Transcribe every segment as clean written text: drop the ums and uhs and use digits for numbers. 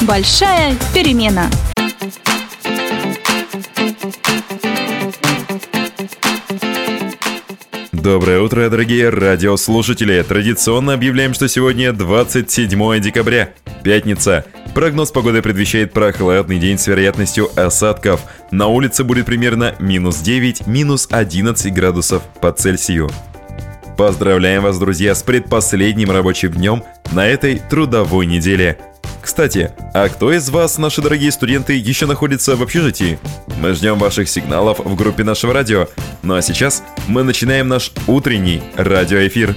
Большая перемена. Доброе утро, дорогие радиослушатели! Традиционно объявляем, что сегодня 27 декабря, пятница. Прогноз погоды предвещает прохладный день с вероятностью осадков. На улице будет примерно -9, -11 градусов по Цельсию. Поздравляем вас, друзья, с предпоследним рабочим днем на этой трудовой неделе. Кстати, а кто из вас, наши дорогие студенты, еще находится в общежитии? Мы ждем ваших сигналов в группе нашего радио. Ну а сейчас мы начинаем наш утренний радиоэфир.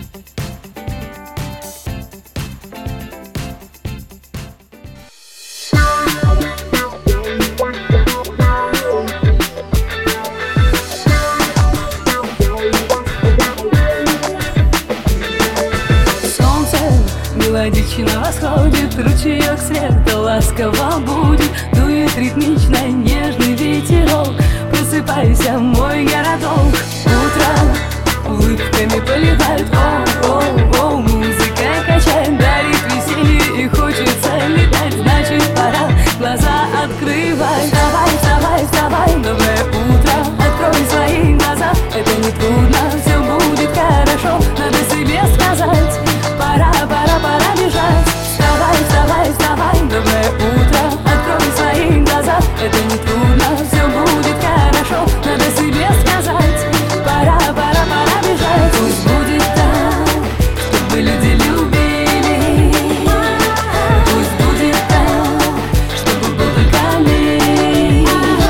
Мелодично восходит, ручеек света ласково будет. Дует ритмично нежный ветерок. Просыпайся, мой городок. Утро улыбками поливает. О, музыка качает, дарит веселье и хочется летать. Значит, пора глаза открывай. Вставай, вставай, вставай, доброе утро. Открой свои глаза, это не трудно, все будет хорошо. Надо себе сказать. Пора бежать. Вставай, вставай, вставай, доброе утро. Открой свои глаза, это не трудно, все будет хорошо. Надо себе сказать. Пора бежать. Пусть будет так, чтобы люди любили. Пусть будет так, чтобы был только мир.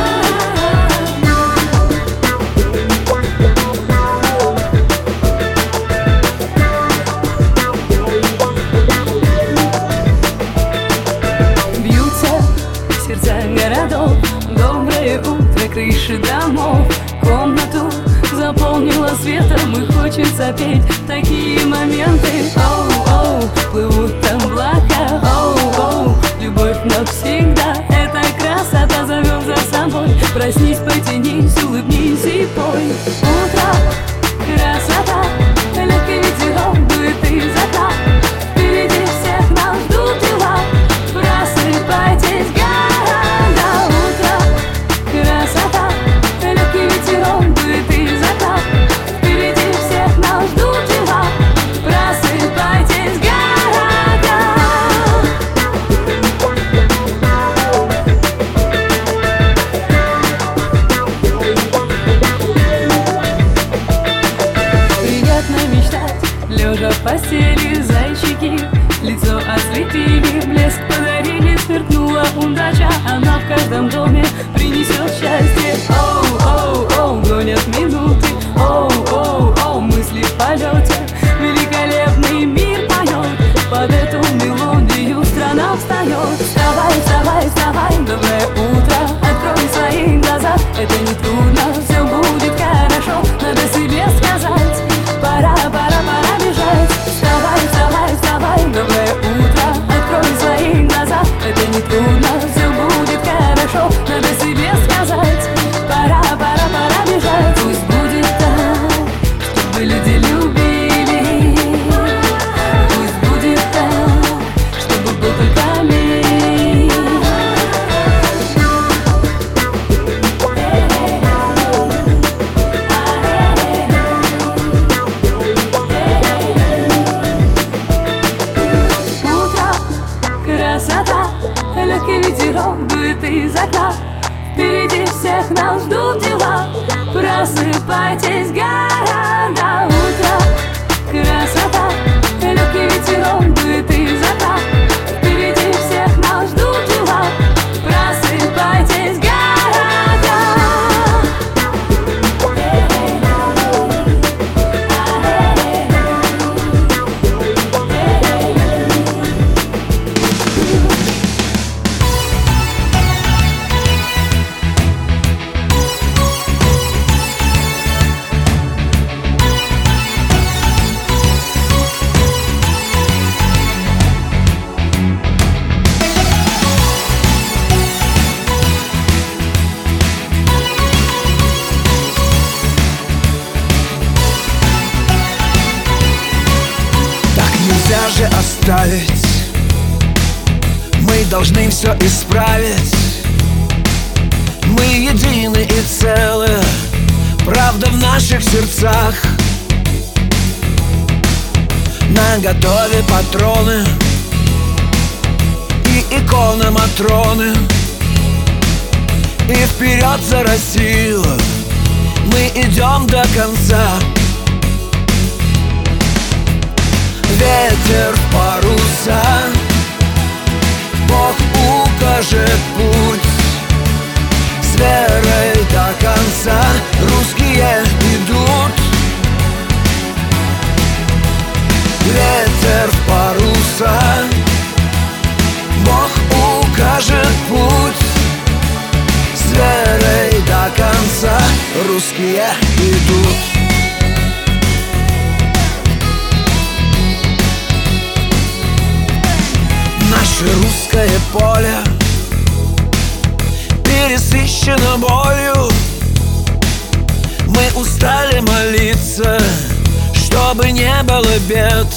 Доброе утро, крыши домов. Комнату заполнила светом и хочется петь такие моменты. Оу, плывут облака. Оу, любовь навсегда. Эта красота зовет за собой. Проснись, потянись, улыбнись и пой. Утро, красота, легкий ветерок дует из окна. Впереди всех нас ждут дела. Просыпайтесь, города. Красота, легкий ветерок дует из окна. Впереди всех нас ждут дела. Просыпайтесь, города. Приятно мечтать, лежа в постели, зайчики лицо осветили, блеск подарили, сверкнула удача. Она в каждом доме принесет счастье. Оу, гонят минуты. Оу, мысли в полете. Великолепный мир поет. Под эту мелодию страна встает. Вставай, вставай, вставай, доброе утро. Открой свои глаза, это не трудно, все будет хорошо. Надо себе сказать. Пора бежать. Вставай, вставай, вставай, доброе утро. Открой свои глаза, это не трудно, все будет хорошо. Надо себе сказать. Пора бежать. Пусть будет так, чтобы люди любили. Пусть будет так, чтобы был только мир. Красота, легкий ветерок дует из окна. Впереди всех нас ждут дела. Просыпайтесь, города. Утро, красота, легкий ветерок дует из окна. Впереди всех нас ждут дела. Просыпайтесь, города. оставить. Мы должны все исправить. Мы едины и целы, правда в наших сердцах. Наготове патроны и иконы Матроны. И вперед за Россию мы идем до конца. Ветер в паруса, Бог укажет путь. С верой до конца русские идут. Ветер в паруса, Бог укажет путь. С верой до конца русские идут. Наше русское поле пересыщено болью. Мы устали молиться, чтобы не было бед.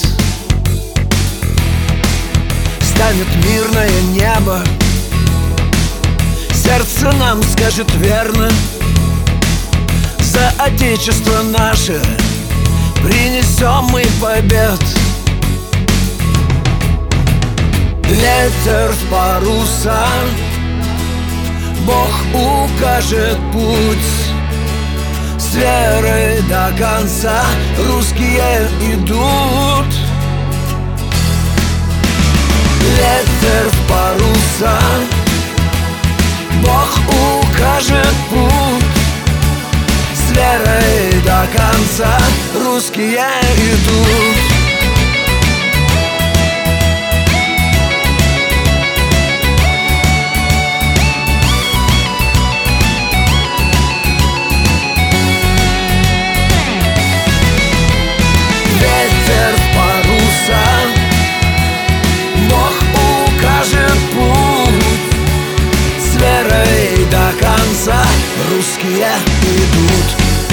Станет мирное небо, сердце нам скажет верно. За отечество наше принесем мы побед. Ветер в паруса, Бог укажет путь. С верой до конца русские идут. Ветер в паруса, Бог укажет путь. С верой до конца русские идут. Ветер в паруса, Бог укажет путь. С верой до конца русские идут.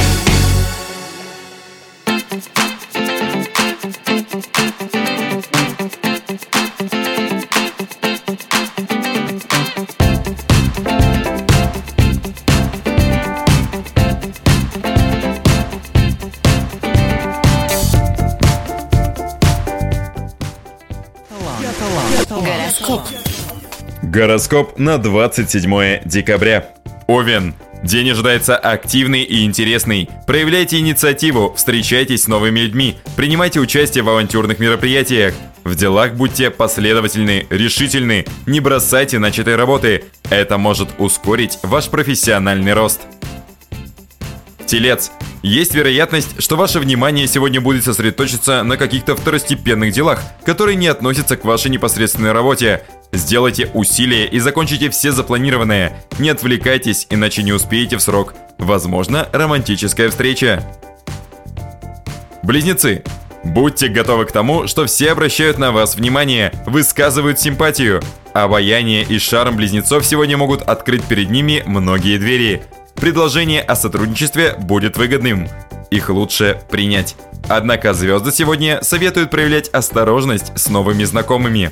Гороскоп на 27 декабря. Овен. День ожидается активный и интересный. Проявляйте инициативу, встречайтесь с новыми людьми, принимайте участие в авантюрных мероприятиях. В делах будьте последовательны, решительны, не бросайте начатой работы. Это может ускорить ваш профессиональный рост. Телец. Есть вероятность, что ваше внимание сегодня будет сосредоточиться на каких-то второстепенных делах, которые не относятся к вашей непосредственной работе. Сделайте усилия и закончите все запланированное. Не отвлекайтесь, иначе не успеете в срок. Возможно, романтическая встреча. Близнецы. Будьте готовы к тому, что все обращают на вас внимание, высказывают симпатию. Обаяние и шарм близнецов сегодня могут открыть перед ними многие двери. Предложение о сотрудничестве будет выгодным. Их лучше принять. Однако звезды сегодня советуют проявлять осторожность с новыми знакомыми.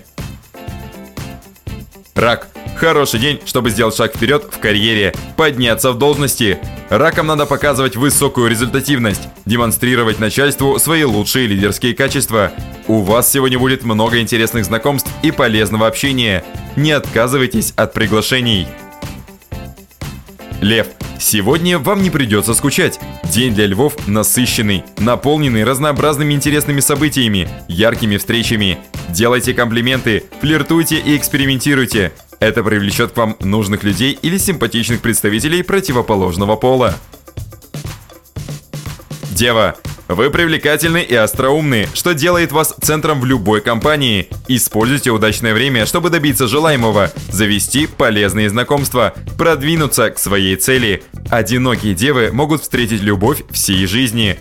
Рак. Хороший день, чтобы сделать шаг вперед в карьере, подняться в должности. Ракам надо показывать высокую результативность, демонстрировать начальству свои лучшие лидерские качества. У вас сегодня будет много интересных знакомств и полезного общения. Не отказывайтесь от приглашений. Лев. Сегодня вам не придется скучать. День для львов насыщенный, наполненный разнообразными интересными событиями, яркими встречами. Делайте комплименты, флиртуйте и экспериментируйте. Это привлечет к вам нужных людей или симпатичных представителей противоположного пола. Дева. Вы привлекательны и остроумны, что делает вас центром в любой компании. Используйте удачное время, чтобы добиться желаемого, завести полезные знакомства, продвинуться к своей цели. Одинокие девы могут встретить любовь всей жизни.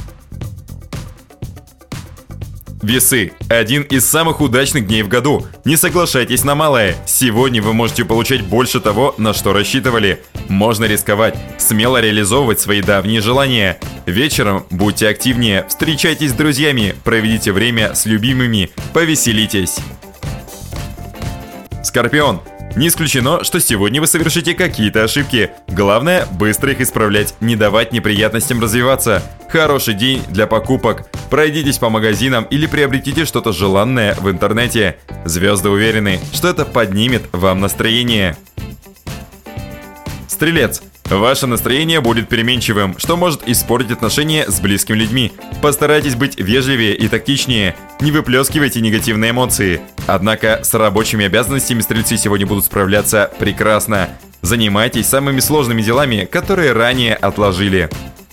Весы. Один из самых удачных дней в году. Не соглашайтесь на малое. Сегодня вы можете получать больше того, на что рассчитывали. Можно рисковать, смело реализовывать свои давние желания. Вечером будьте активнее, встречайтесь с друзьями, проведите время с любимыми, повеселитесь. Скорпион. Не исключено, что сегодня вы совершите какие-то ошибки. Главное, быстро их исправлять, не давать неприятностям развиваться. Хороший день для покупок. Пройдитесь по магазинам или приобретите что-то желанное в интернете. Звезды уверены, что это поднимет вам настроение. Стрелец. Ваше настроение будет переменчивым, что может испортить отношения с близкими людьми. Постарайтесь быть вежливее и тактичнее. Не выплескивайте негативные эмоции. Однако с рабочими обязанностями стрельцы сегодня будут справляться прекрасно. Занимайтесь самыми сложными делами, которые ранее отложили.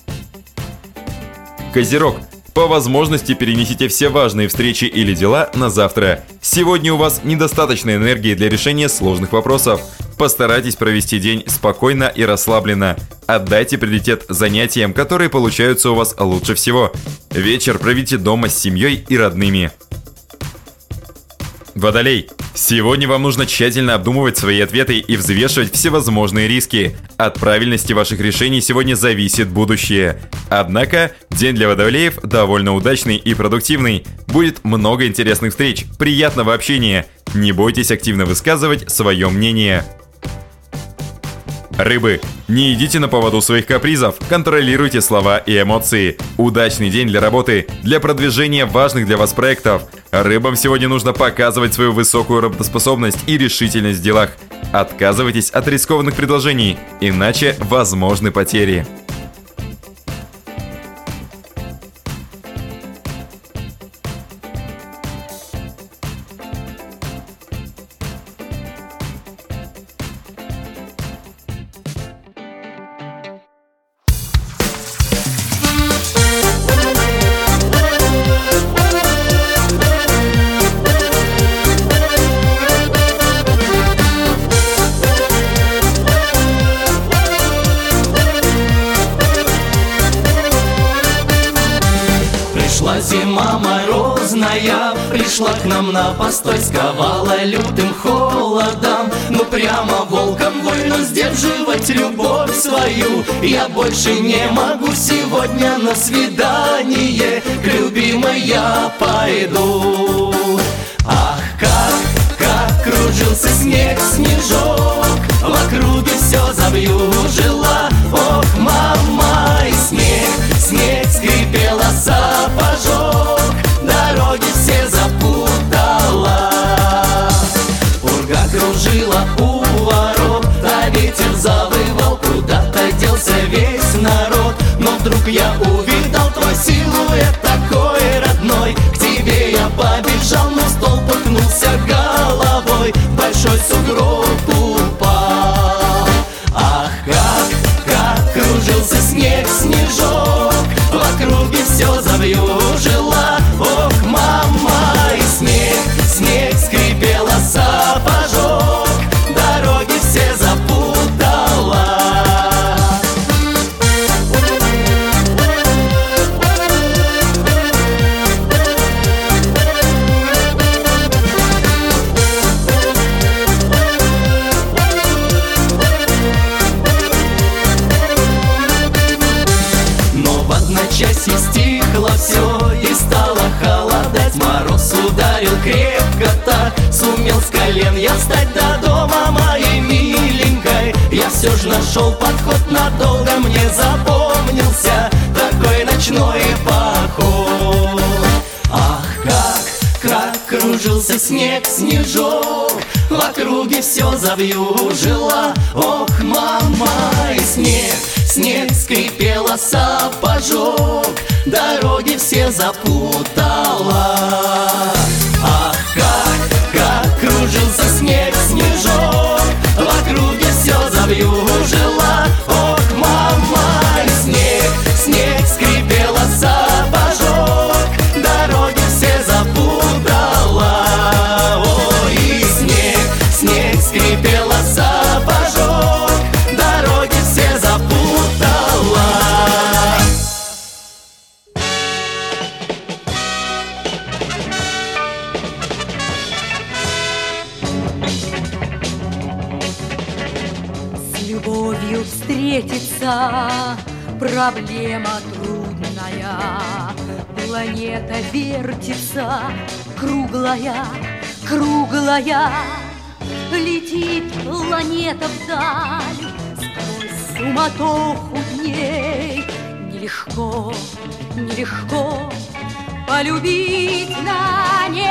Козерог. По возможности перенесите все важные встречи или дела на завтра. Сегодня у вас недостаточно энергии для решения сложных вопросов. Постарайтесь провести день спокойно и расслабленно. Отдайте приоритет занятиям, которые получаются у вас лучше всего. Вечер проведите дома с семьей и родными. Водолей. Сегодня вам нужно тщательно обдумывать свои ответы и взвешивать всевозможные риски. От правильности ваших решений сегодня зависит будущее. Однако, день для водолеев довольно удачный и продуктивный. Будет много интересных встреч, приятного общения. Не бойтесь активно высказывать свое мнение. Рыбы. Не идите на поводу своих капризов, контролируйте слова и эмоции. Удачный день для работы, для продвижения важных для вас проектов. Рыбам сегодня нужно показывать свою высокую работоспособность и решительность в делах. Отказывайтесь от рискованных предложений, иначе возможны потери. Зима морозная пришла к нам на постой, сковала лютым холодом. Ну прямо волком войну сдерживать любовь свою. Я больше не могу сегодня на свидание, к любимой я пойду. Ах, как кружился снег, снежок, в округе все завьюжило. Ох, мама, и снег скрипела сапожок, дороги все запутала. Пурга кружила у ворот, а ветер завывал, куда-то делся весь народ. Но вдруг я увидал твой силуэт такой родной, к тебе я побежал, но в стол пукнулся головой, в большой сугроб упал. Ах, как кружился снег, снежок, в округе все завьюжило. Ох, мама, и снег скрипела сапожок, дороги все запутала. Одночасье стихло все и стало холодать. Мороз ударил крепко так, сумел с колен я встать до дома моей миленькой. Я все ж нашел подход, надолго мне запомнился такой ночной поход. Ах, как кружился снег, снежок, в округе все завьюжило. Ох, мама, и снег скрипела сапожок, дороги все запутала. Ах, как кружился снег, снежок, в округе все завьюжило. Ох, мама, и снег скрипела сапожок, дороги все запутала. Ой, и снег скрипела сапожок, дороги все запутала. С любовью встретиться проблема трудная. Планета вертится, круглая, круглая. летит планета вдаль сквозь суматоху дней. Нелегко, нелегко полюбить на ней.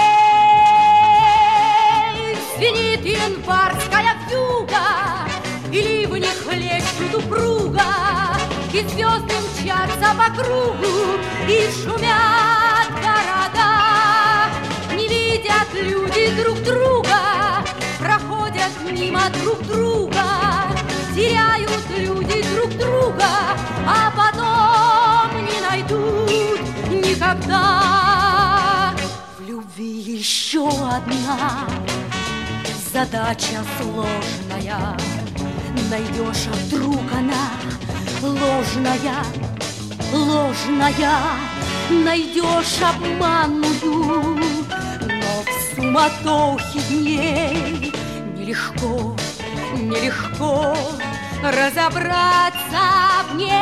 Звенит январская вьюга, и ливни хлещут упруга, и звезды мчатся по кругу, и шумят города. Не видят люди друг друга, проходят мимо друг друга, теряют люди друг друга, а потом не найдут никогда. В любви еще одна задача сложная. Найдешь, а вдруг она ложная, ложная. Найдешь обманную, но в суматохе дней нелегко, нелегко разобраться в ней.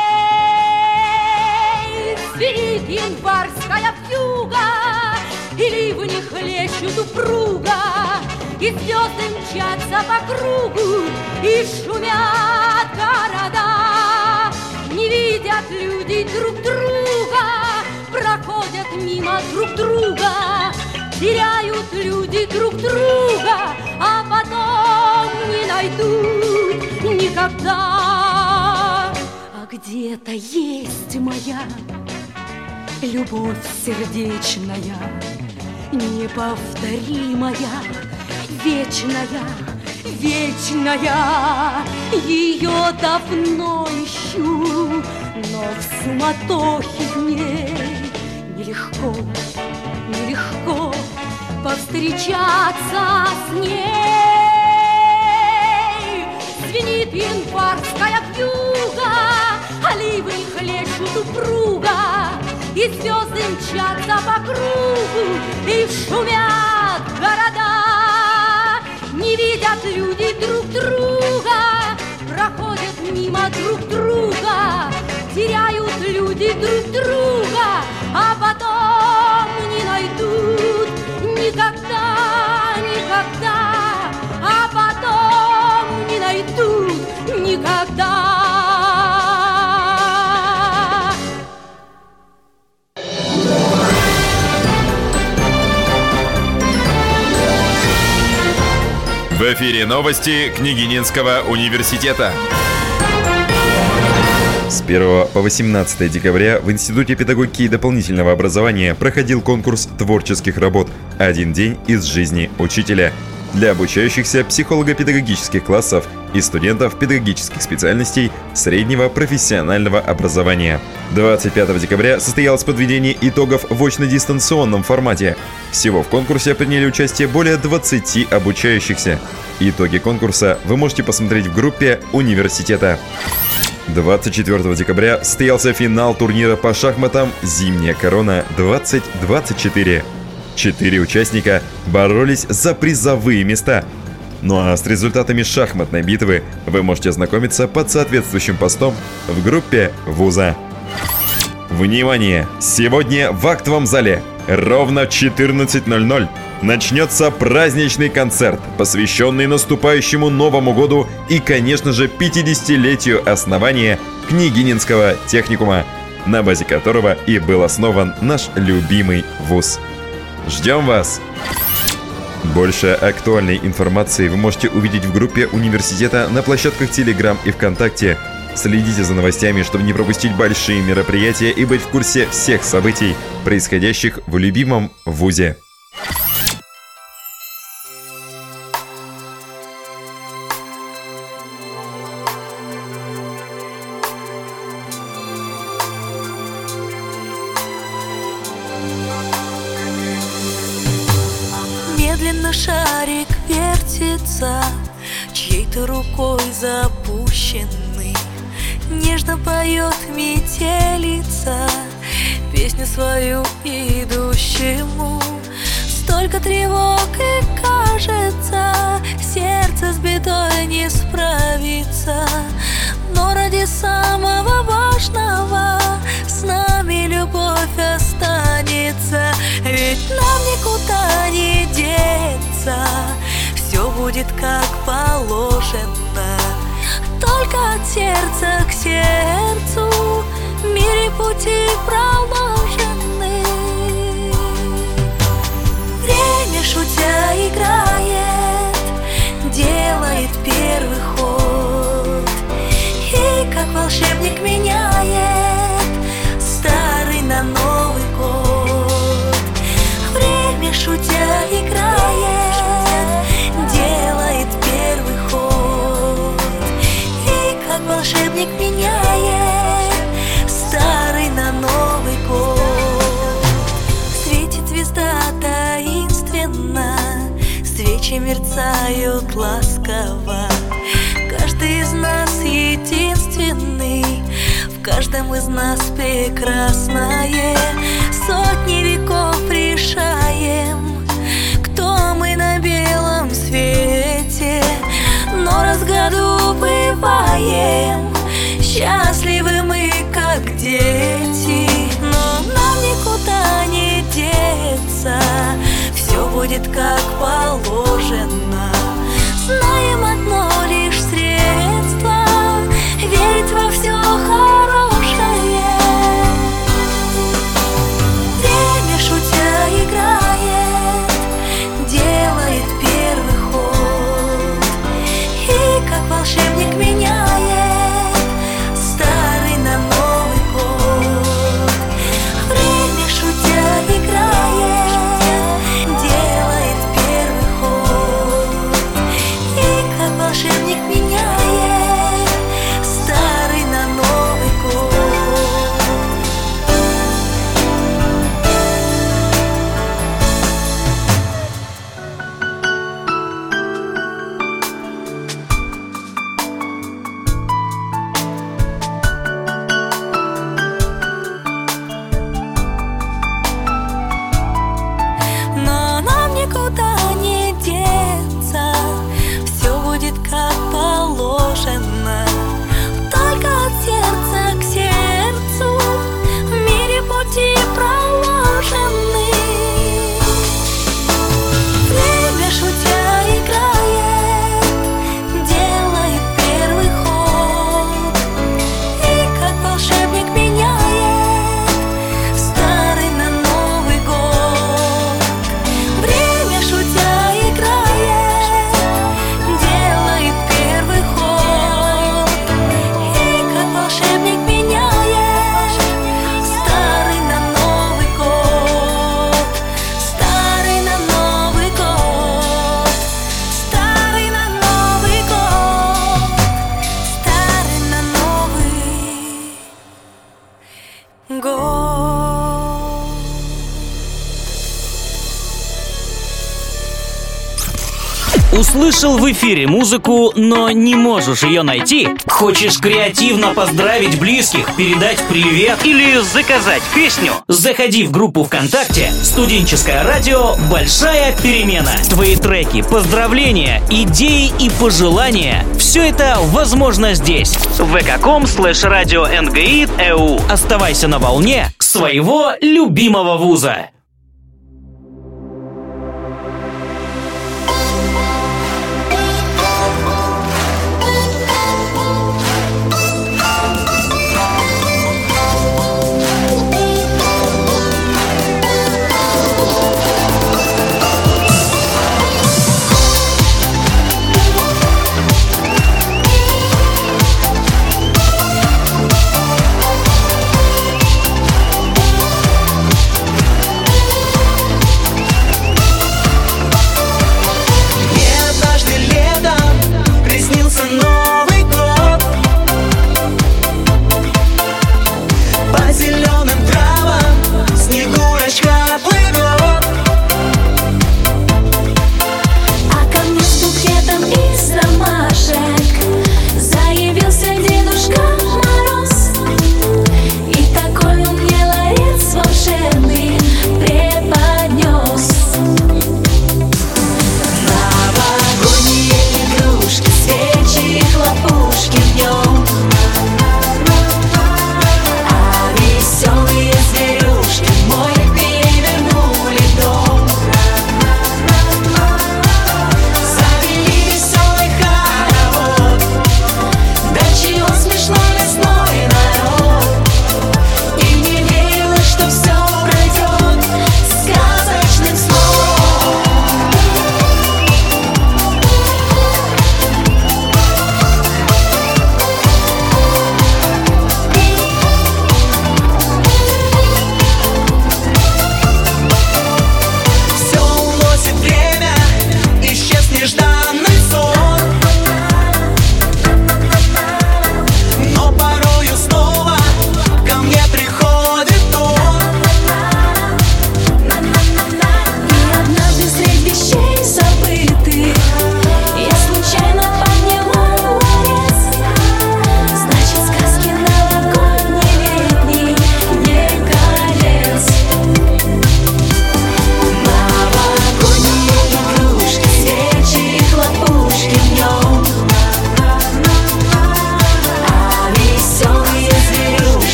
Звенит январская вьюга, и ливни хлещут упруга, и звезды мчатся по кругу, и шумят города. Не видят люди друг друга, проходят мимо друг друга, теряют люди друг друга, а потом не найдут никогда. А где-то есть моя любовь сердечная, неповторимая, вечная, вечная. Ее давно ищу, но в суматохе дней нелегко, нелегко повстречаться с ней. Звенит январская вьюга, а ливни хлещут упруга, и звезды мчатся по кругу, и шумят города. Не видят люди друг друга, проходят мимо друг друга, теряют люди друг друга, а потом не найдут никогда, никогда, а потом не найдут никогда. В эфире новости Княгининского университета. С 1 по 18 декабря в Институте педагогики и дополнительного образования проходил конкурс творческих работ «Один день из жизни учителя» для обучающихся психолого-педагогических классов и студентов педагогических специальностей среднего профессионального образования. 25 декабря состоялось подведение итогов в очно-дистанционном формате. Всего в конкурсе приняли участие более 20 обучающихся. Итоги конкурса вы можете посмотреть в группе университета. 24 декабря состоялся финал турнира по шахматам «Зимняя корона-2024». 4 участника боролись за призовые места. Ну а с результатами шахматной битвы вы можете ознакомиться под соответствующим постом в группе вуза. Внимание! Сегодня в актовом зале ровно в 14:00 начнется праздничный концерт, посвященный наступающему Новому году и, конечно же, 50-летию основания Княгининского техникума, на базе которого и был основан наш любимый вуз. Ждем вас! Больше актуальной информации вы можете увидеть в группе университета на площадках Telegram и ВКонтакте. Следите за новостями, чтобы не пропустить большие мероприятия и быть в курсе всех событий, происходящих в любимом вузе. Медленно шарик вертится, чьей-то рукой запущенный. Нежно поет метелица песню свою идущему. Столько тревог и кажется, сердце с бедой не справится. Но ради самого важного с нами любовь останется. Ведь нам никуда не деться, все все будет как положено. Только от сердца к сердцу в мире пути проложены. Время, шутя, играет, делает первый ход, и как волшебник меняет старый на Новый год. Время, шутя, играет, делает первый ход, и как волшебник меняет старый на Новый год. Светит звезда таинственно, свечи мерцают ласково. Каждый из нас единственный, в каждом из нас прекрасное. Сотни веков решаем, кто мы на белом свете, но раз в году бываем счастливы мы, как дети. Но нам никуда не деться, все будет как положено. Знаем одно лишь средство — верить во все хорошее. Время, шутя, играет, делает первый ход, и как волшебник меняет старый на Новый год. Время, шутя, играет, делает первый ход, и как волшебник меняет старый на Новый год. Но нам никуда не деться, все будет как положено. Только от сердца к сердцу в мире пути проложены. Время, шутя, играет, делает первый ход, и как волшебник меняет старый на Новый год. Время, шутя, играет, делает первый ход, и как волшебник меняет старый на Новый год. Старый на Новый год, старый на Новый год, старый на Новый год. Услышал в эфире музыку, но не можешь ее найти? Хочешь креативно поздравить близких, передать привет или заказать песню? Заходи в группу ВКонтакте «Студенческое радио. Большая перемена». Твои треки, поздравления, идеи и пожелания – все это возможно здесь. vk.com/radio.ngaid.eu. Оставайся на волне своего любимого вуза.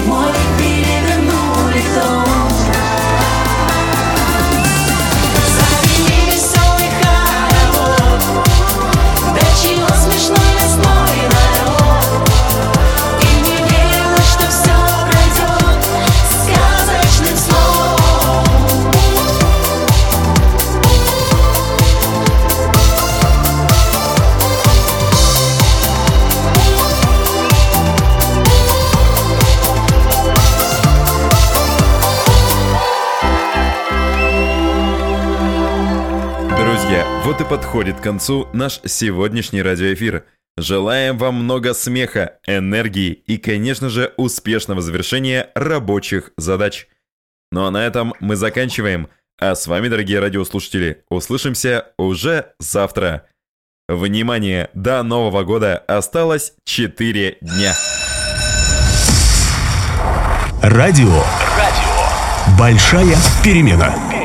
мой перевернули дом. Завели веселый хоровод, до чего смешной весной народ. И не верилось, что все пройдет сказочным словом. Друзья, вот и подходит к концу наш сегодняшний радиоэфир. Желаем вам много смеха, энергии и, конечно же, успешного завершения рабочих задач. Ну а на этом мы заканчиваем. А с вами, дорогие радиослушатели, услышимся уже завтра. Внимание, до Нового года осталось 4 дня. Радио. Большая перемена.